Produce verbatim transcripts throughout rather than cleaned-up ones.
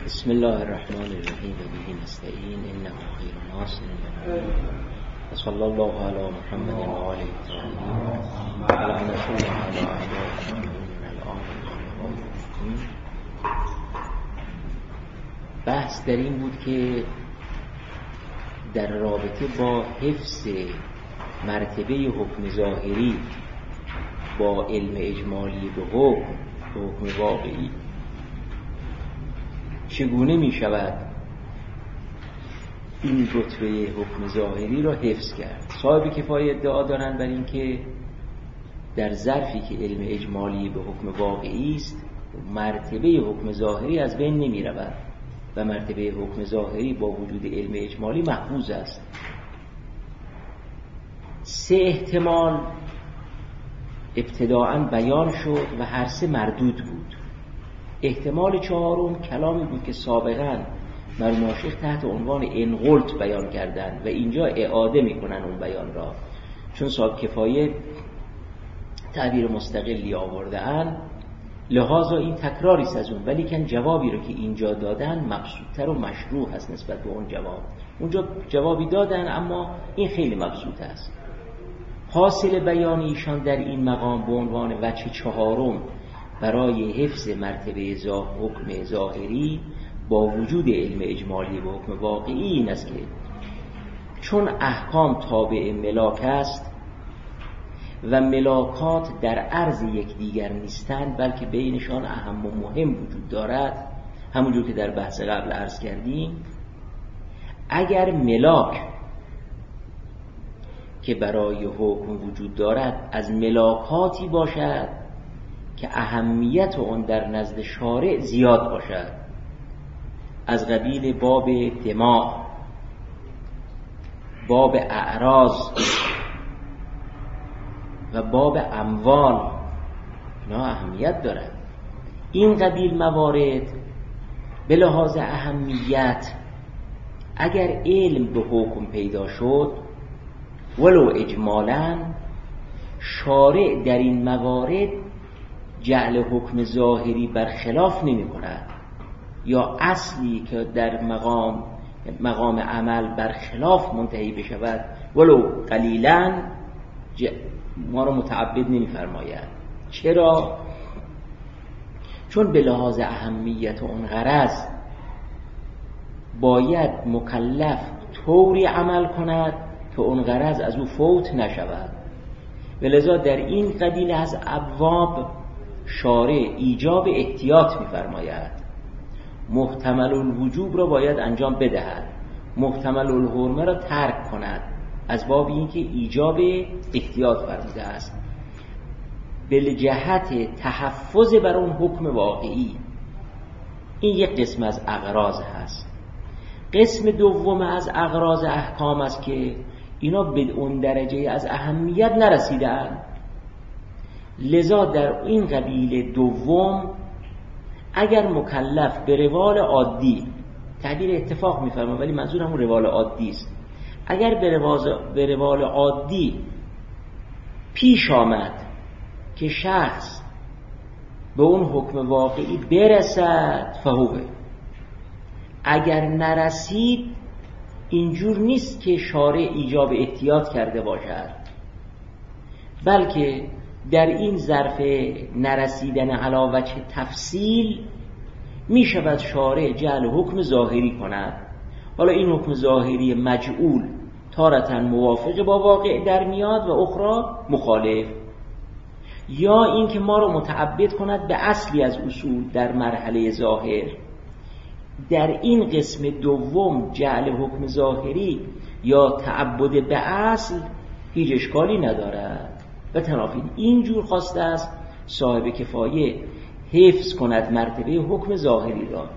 بسم الله الرحمن الرحیم و به نستعین انه خیر ناصر و صلی الله علی محمد و آله الطاهرین و لعنة الله علی اعدائهم الان. بحث در این بود که در رابطه با حفظ مرتبه حکم ظاهری با علم اجمالی به حکم به حکم واقعی چگونه می شود این رتبه حکم ظاهری را حفظ کرد. صاحب کفایه ادعا دارند بر این که در ظرفی که علم اجمالی به حکم واقعی است مرتبه حکم ظاهری از بین نمی رود و مرتبه حکم ظاهری با وجود علم اجمالی محفوظ است. سه احتمال ابتداعاً بیان شد و هر سه مردود بود. احتمال چهارم کلامی بود که سابقاً مرحوم شیخ تحت عنوان انقلت بیان کردند و اینجا اعاده میکنن اون بیان را، چون صاحب کفایه تعبیر مستقلی آورده‌اند لحاظا این تکراری است از اون، ولی کن جوابی رو که اینجا دادن مبسوط‌تر و مشروع هست نسبت به اون جواب. اونجا جوابی دادن اما این خیلی مبسوط است. حاصل بیان ایشان در این مقام به عنوان وجه چهارم برای حفظ مرتبه حکم ظاهری با وجود علم اجمالی و حکم واقعی این است که چون احکام تابع ملاک است و ملاکات در عرض یکدیگر نیستند بلکه بینشان اهم و مهم وجود دارد، همونجور که در بحث قبل عرض کردیم، اگر ملاک که برای حکم وجود دارد از ملاکاتی باشد که اهمیت آن در نزد شارع زیاد باشد، از قبیل باب دماء، باب اعراض و باب اموال، اینا اهمیت دارد. این قبیل موارد به لحاظ اهمیت اگر علم به حکم پیدا شد ولو اجمالاً، شارع در این موارد جعل حکم ظاهری برخلاف نمی کند یا اصلی که در مقام مقام عمل برخلاف منتهی بشود ولو قلیلاً ما را متعبد نمی فرماید. چرا؟ چون به لحاظ اهمیت اون غرض باید مکلف طوری عمل کند که اون غرض از او فوت نشود، ولذا در این قبیل از ابواب شارع ایجاب احتیاط می‌فرماید. محتمل الوجوب را باید انجام بدهد، محتمل الحرمه را ترک کند، از باب اینکه ایجاب احتیاط فرموده است به جهت تحفظ بر اون حکم واقعی. این یک قسم از اغراض هست. قسم دوم از اغراض احکام است که اینا به اون درجه از اهمیت نرسیدند، لذا در این قبیل دوم اگر مکلف به روال عادی، تعبیر اتفاق می‌فرمام ولی منظور همون روال عادی است، اگر به روال به روال عادی پیش آمد که شخص به اون حکم واقعی برسد فهوه، اگر نرسید اینجور نیست که شارع ایجاب احتیاط کرده باشد، بلکه در این ظرف نرسیدن علی وجه تفصیل می شود شارع جعل حکم ظاهری کند. حالا این حکم ظاهری مجعول تارة موافق با واقع در میاد و اخرى مخالف، یا این که ما رو متعبد کند به اصلی از اصول در مرحله ظاهر. در این قسم دوم جعل حکم ظاهری یا تعبد به اصل هیچ اشکالی ندارد و تنافین اینجور خواسته است صاحب کفایه حفظ کند مرتبه حکم ظاهری را.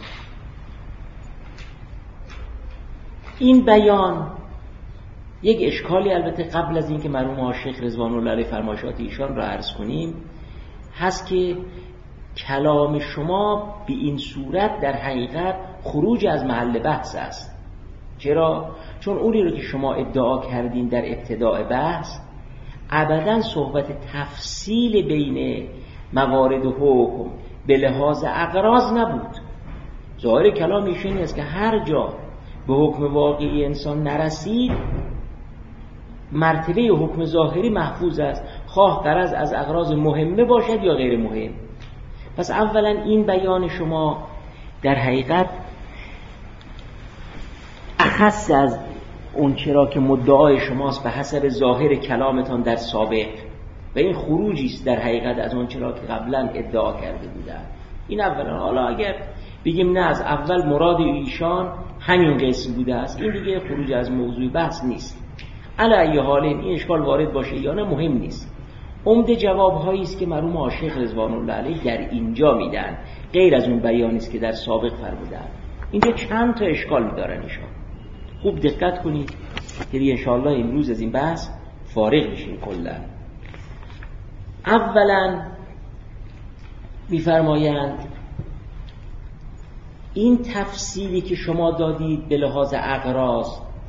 این بیان یک اشکالی البته قبل از این که مرحوم شیخ رضوان الله علیه فرمایشات ایشان را عرض کنیم هست که کلام شما به این صورت در حقیقت خروج از محل بحث است. چرا؟ چون اونی رو که شما ادعا کردین در ابتداء بحث ابداً صحبت تفصیل بین موارد حکم به لحاظ اغراض نبود، ظاهر کلام ایشون است که هر جا به حکم واقعی انسان نرسید مرتبه حکم ظاهری محفوظ است، خواه غرض از اغراض مهمه باشد یا غیر مهم. پس اولا این بیان شما در حقیقت اخص از اون چرا که مدعای شماست به حسب ظاهر کلامتان در سابق و این خروجی است در حقیقت از اون چرا که قبلا ادعا کرده بودن. این اولا. حالا اگر بگیم نه از اول مراد ایشان همین قسم بوده است، این دیگه خروج از موضوع بحث نیست. علی ای حال این اشکال وارد باشه یا نه مهم نیست. عمده جوابهایی است که مرحوم عاشق رضوان الله علیه در اینجا میدن، غیر از اون بیانی است که در سابق فرمودن. اینجا چند تا اشکال دارن ایشان. خوب دقت کنید که ان شاء الله امروز از این بحث فارغ میشیم کلا. اولا میفرمایند این تفسیری که شما دادید به لحاظ اغراض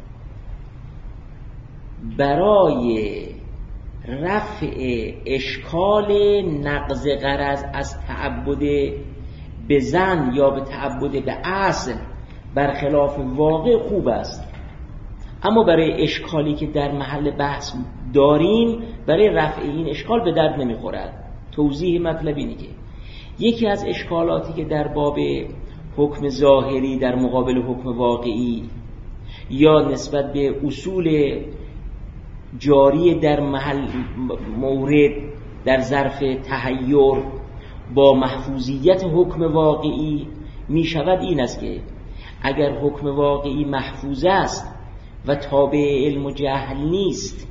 برای رفع اشکال نقض غرض از تعبد به زن یا به تعبد به اصل برخلاف واقع خوب است، اما برای اشکالی که در محل بحث داریم برای رفع این اشکال به درد نمیخورد. توضیح مطلب اینه که یکی از اشکالاتی که در باب حکم ظاهری در مقابل حکم واقعی یا نسبت به اصول جاری در محل مورد در ظرف تحیر با محفوظیت حکم واقعی می شود این است که اگر حکم واقعی محفوظ است و تابع علم و جهل نیست،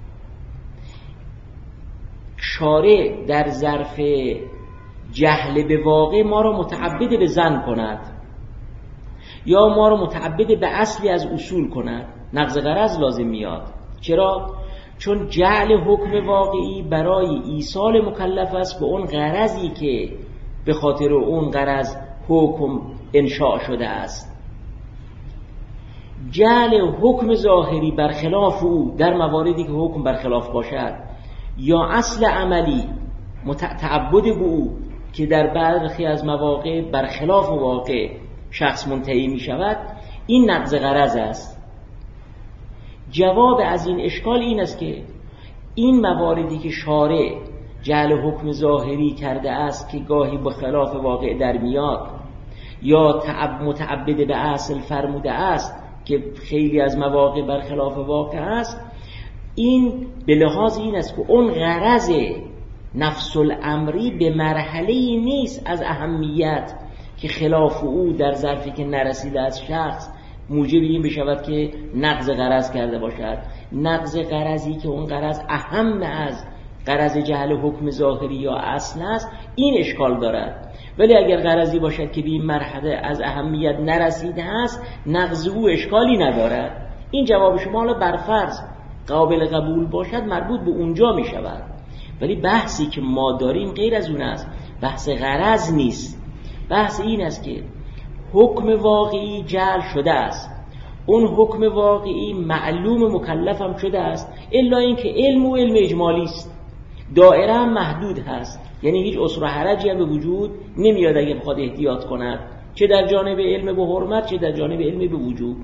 شارع در ظرف جهل به واقع ما را متعبد به زن کند یا ما را متعبد به اصلی از اصول کند، نقض غرض لازم میاد. چرا؟ چون جعل حکم واقعی برای ایصال مکلف است به اون غرضی که به خاطر اون غرض حکم انشاء شده است. جعل حکم ظاهری برخلاف او در مواردی که حکم برخلاف باشد یا اصل عملی متعبد به او که در برخی از مواقع برخلاف واقع شخص منتهی می شود، این نقض غرض است. جواب از این اشکال این است که این مواردی که شارع جعل حکم ظاهری کرده است که گاهی به خلاف واقع در میاد یا متعبد به اصل فرموده است که خیلی از مواقع برخلاف واقع است، این به لحاظ این است که اون غرض نفس الامری به مرحله‌ای نیست از اهمیت که خلاف او در ظرفی که نرسیده از شخص موجب این بشود که نقض غرض کرده باشد. نقض غرضی که اون غرض اهم از غرض جهل حکم ظاهری یا اصل است، این اشکال دارد. ولی اگر غرضی باشد که به این مرحله از اهمیت نرسیده است، نقض او اشکالی ندارد. این جواب شما حالا برفرض قابل قبول باشد مربوط به اونجا می شود. ولی بحثی که ما داریم غیر از اون است، بحث غرض نیست. بحث این است که حکم واقعی جعل شده است، اون حکم واقعی معلوم مکلف هم شده است، الا اینکه علم و علم اجمالی است، دائره هم محدود هست، یعنی هیچ عسر و حرجی هم به وجود نمیاد اگه بخواد احتیاط کند، چه در جانب علم به حرمت چه در جانب علم به وجوب.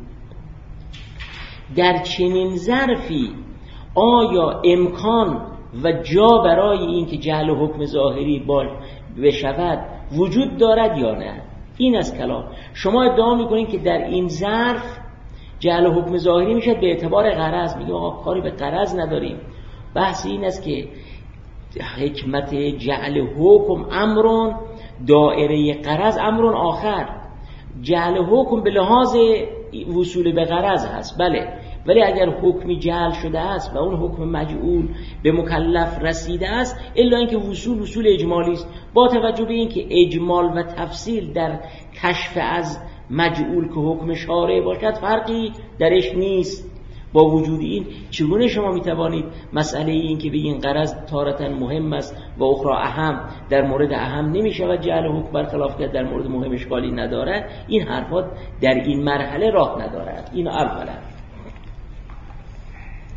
در چنین ظرفی آیا امکان و جا برای این که جعل حکم ظاهری باش بشود وجود دارد یا نه؟ این از کلام. شما ادعا میکنید که در این ظرف جعل حکم ظاهری میشد به اعتبار غرض. میگه آقا کاری به غرض نداریم. بحث این است که حکمت جعل حکم امرون، دائره غرض امرون آخر. جعل حکم به لحاظ وصول به غرض هست، بله، ولی اگر حکمی جعل شده است و اون حکم مجعول به مکلف رسیده است، الا اینکه وصول وصول اجمالی است، با توجه به اینکه اجمال و تفصیل در کشف از مجعول که حکم شارع باشد فرقی درش نیست. با وجود این چگونه شما میتوانید مسئله این که بگین غرض تارة مهم است و اخرى اهم، در مورد اهم نمیشود جعل حکم برخلاف کرد، در مورد مهم اشکالی ندارد؟ این حرفات در این مرحله راه ندارد. این اولا.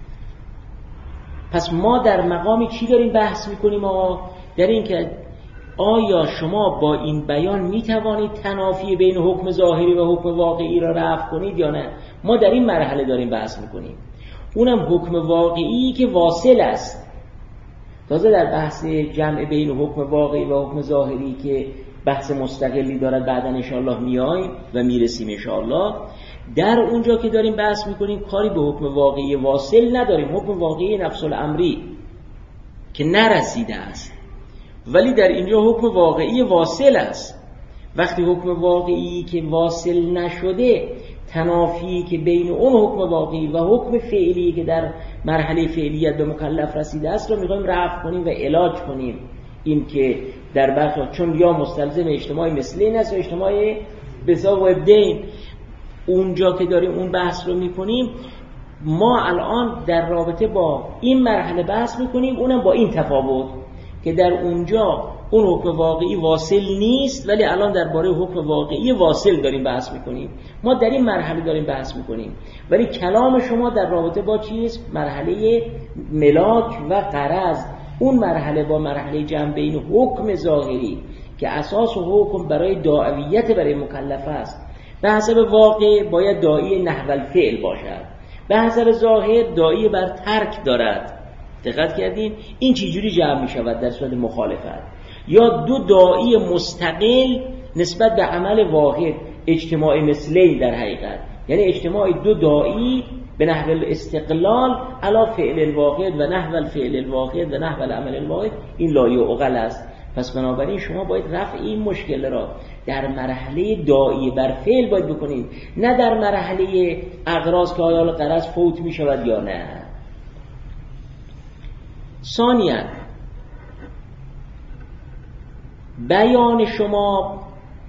پس ما در مقامی چی داریم بحث میکنیم؟ ما در این که آیا شما با این بیان می توانید تنافی بین حکم ظاهری و حکم واقعی را رفع کنید یا نه؟ ما در این مرحله داریم بحث میکنیم. اونم حکم واقعی که واصل است. تازه در بحث جمع بین حکم واقعی و حکم ظاهری که بحث مستقلی دارد بعدا انشاءالله میاییم و میرسیم انشاءالله، در اونجا که داریم بحث میکنیم کاری به حکم واقعی واصل نداریم، حکم واقعی نفس الامری که نرسیده است، ولی در اینجا حکم واقعی واصل است. وقتی حکم واقعی که واصل نشده، تنافی که بین اون حکم واقعی و حکم فعلی که در مرحله فعلیت به مکلف رسیده است رو میخوایم رفع کنیم و علاج کنیم. این که در بخش چون یا مستلزم اجتماعی مثلین است و اجتماعی بسا و ابدین، اونجا که داریم اون بحث رو میکنیم ما الان در رابطه با این مرحله بحث میکنیم، اونم با این تفاوت که در اونجا اون حکم واقعی واصل نیست، ولی الان درباره حکم واقعی واصل داریم بحث میکنیم. ما در این مرحله داریم بحث میکنیم، ولی کلام شما در رابطه با چیست؟ مرحله ملاک و غرض. اون مرحله با مرحله جمع بین حکم ظاهری که اساس و حکم برای داعیت برای مکلف است، به حسب واقع باید داعی نحو الفعل باشد، به حسب ظاهر داعی بر ترک دارد. دقت کردین؟ این چجوری جمع می شود در صورت مخالفت؟ یا دو داعی مستقل نسبت به عمل واحد، اجتماع مثلی در حقیقت، یعنی اجتماع دو داعی به نحو الاستقلال علی فعل الواحد و نحو الفعل الواحد و نحو العمل الواحد. این لا یعقل است. پس بنابراین شما باید رفع این مشکل را در مرحله داعی بر فعل باید بکنید، نه در مرحله اغراض که آیا غرض فوت می شود یا نه. ثانیاً بیان شما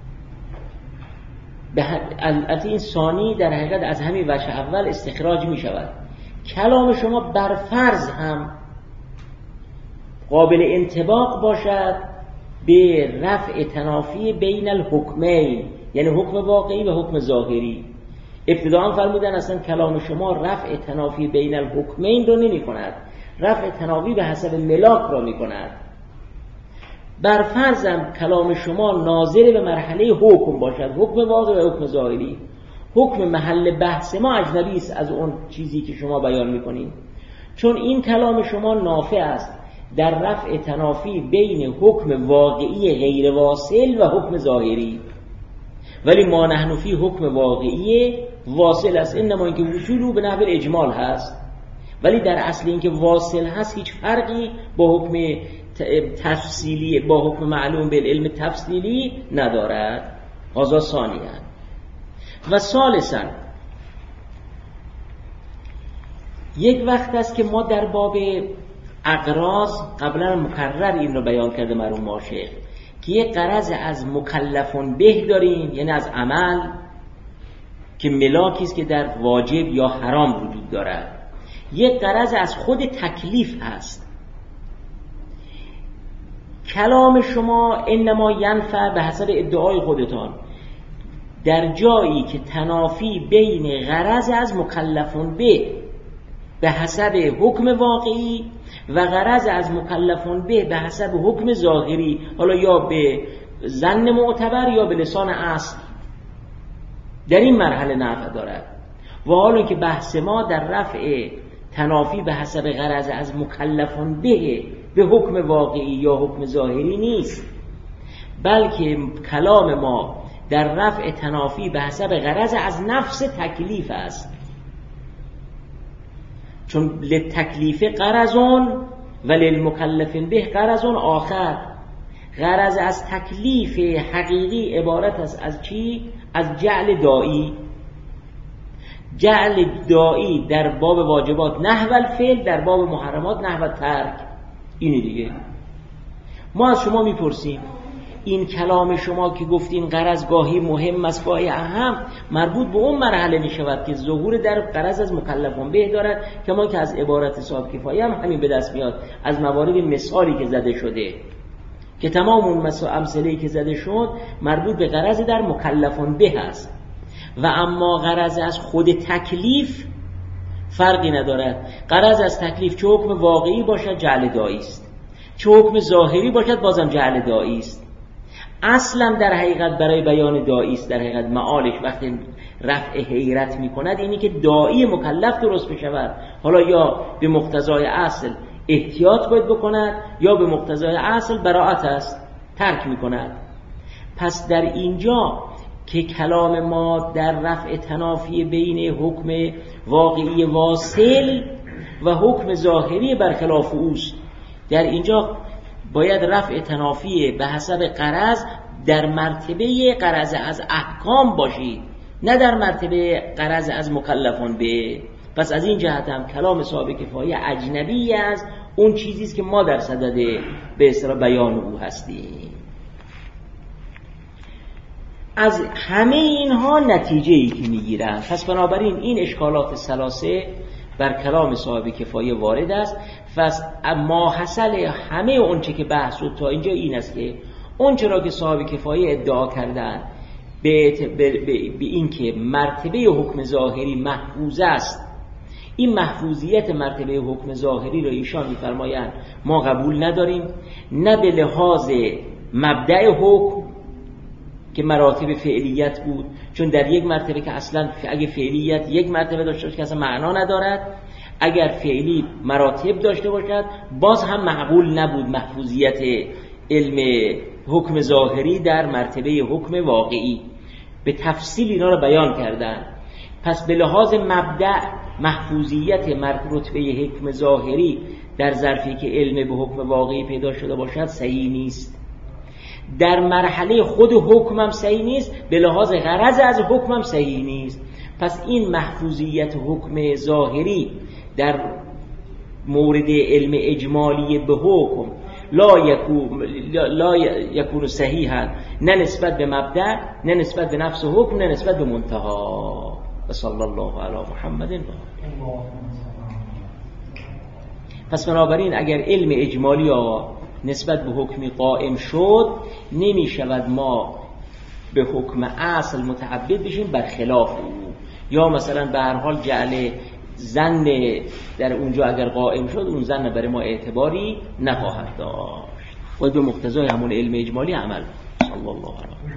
به البته این ثانی در حقیقت از همین وجه اول استخراج می شود. کلام شما بر فرض هم قابل انطباق باشد به رفع تنافی بین الحکمین، یعنی حکم واقعی و حکم ظاهری. ابتداء فرمودن اصلا کلام شما رفع تنافی بین الحکمین رو نمی کند، رفع تنافی به حسب ملاک را می کند. بر فرضم کلام شما ناظر به مرحله حکم باشد، حکم واقعی و حکم ظاهری. حکم محل بحث ما اجنبی است از اون چیزی که شما بیان میکنید، چون این کلام شما نافع است در رفع تنافی بین حکم واقعی غیر واصل و حکم ظاهری. ولی ما نحن فی حکم واقعی واصل است، انما اینکه وصول به نحو اجمال هست، ولی در اصل اینکه واصل هست هیچ فرقی با حکم تفصیلی با حکم معلوم به علم تفصیلی ندارد. هذا ثانیاً. و ثالثاً یک وقت است که ما در باب اغراض قبلا مکرر این رو بیان کرده مرحوم ماشیخ که یک غرض از مکلفون به داریم، یعنی از عمل که ملاکی است که در واجب یا حرام وجود دارد. یک غرض از خود تکلیف هست. کلام شما انما ینفع به حسب ادعای خودتان در جایی که تنافی بین غرض از مکلفون به به حسب حکم واقعی و غرض از مکلفون به به حسب حکم ظاهری، حالا یا به ظن معتبر یا به لسان اصل، در این مرحله نفع دارد. و حالا که بحث ما در رفع تنافی به حسب غرض از مکلفون به به حکم واقعی یا حکم ظاهری نیست، بلکه کلام ما در رفع تنافی به حسب غرض از نفس تکلیف است. چون لتکلیف غرضون و للمکلف به غرضون آخر. غرض از تکلیف حقیقی عبارت است از چی؟ از جعل دائی. جعل دائی در باب واجبات نحو الفعل، در باب محرمات نحو الترک. اینی دیگه. ما از شما میپرسیم این کلام شما که گفتین غرض گاهی مهم است گاهی اهم، مربوط به اون مرحله می شود که ظهور در غرض از مکلفون به دارد، که ما که از عبارت صاحب کفایه هم همین به دست میاد، از موارد مثالی که زده شده که تمام اون امثله‌ای که زده شد مربوط به غرض در مکلفون به است. و اما غرض از خود تکلیف فرقی ندارد. غرض از تکلیف چه حکم واقعی باشد جعل دائی است، چه حکم ظاهری باشد بازم جعل داعی است. اصلا در حقیقت برای بیان داعی است، در حقیقت معالش وقتی رفع حیرت می کند اینی که داعی مکلف درست بشود، حالا یا به مقتضای اصل احتیاط باید بکند یا به مقتضای اصل براءت است ترک می کند. پس در اینجا که کلام ما در رفع تنافی بین حکم واقعی واصل و حکم ظاهری برخلاف اوست، در اینجا باید رفع تنافی به حسب غرض در مرتبه غرض از احکام باشید، نه در مرتبه غرض از مکلفان به. پس از این جهت هم کلام صاحب کفایه اجنبی از اون چیزی است که ما در صدد به اصطلاح بیان او هستیم. از همه اینها نتیجه ای که میگیرن، پس بنابراین این اشکالات ثلاثه بر کلام صاحب کفایه وارد است. پس ما حاصل همه اون چه که بحث شد تا اینجا این است که اون چرا که صاحب کفایه ادعا کردن به, به, به, به این که مرتبه حکم ظاهری محفوظ است، این محفوظیت مرتبه حکم ظاهری را ایشان می‌فرمایند ما قبول نداریم، نه به لحاظ مبدأ حکم که مراتب فعلیت بود، چون در یک مرتبه که اصلا اگه فعلیت یک مرتبه داشته باشه که اصلا معنا ندارد، اگر فعلی مراتب داشته باشد باز هم معقول نبود محفوظیت علم حکم ظاهری در مرتبه حکم واقعی. به تفصیل اینا را بیان کردن. پس به لحاظ مبدأ محفوظیت رتبه حکم ظاهری در ظرفی که علم به حکم واقعی پیدا شده باشد صحیح نیست. در مرحله خود حکم هم صحیح نیست، به لحاظ غرض از حکم هم صحیح نیست. پس این محفوظیت حکم ظاهری در مورد علم اجمالی به حکم لا یکون لا یکون صحیحا، نه نسبت به مبدأ، نه نسبت به نفس حکم، نه نسبت به منتها. و صلی الله علی محمد. پس بنابراین اگر علم اجمالی ها نسبت به حکمی قائم شد، نمی شود ما به حکم اصل متعبد بشیم برخلاف او، یا مثلا به هر حال جعل ظن در اونجا اگر قائم شد اون ظن برای ما اعتباری نخواهد داشت. باید به مقتضای همون علم اجمالی عمل. صلی الله علیه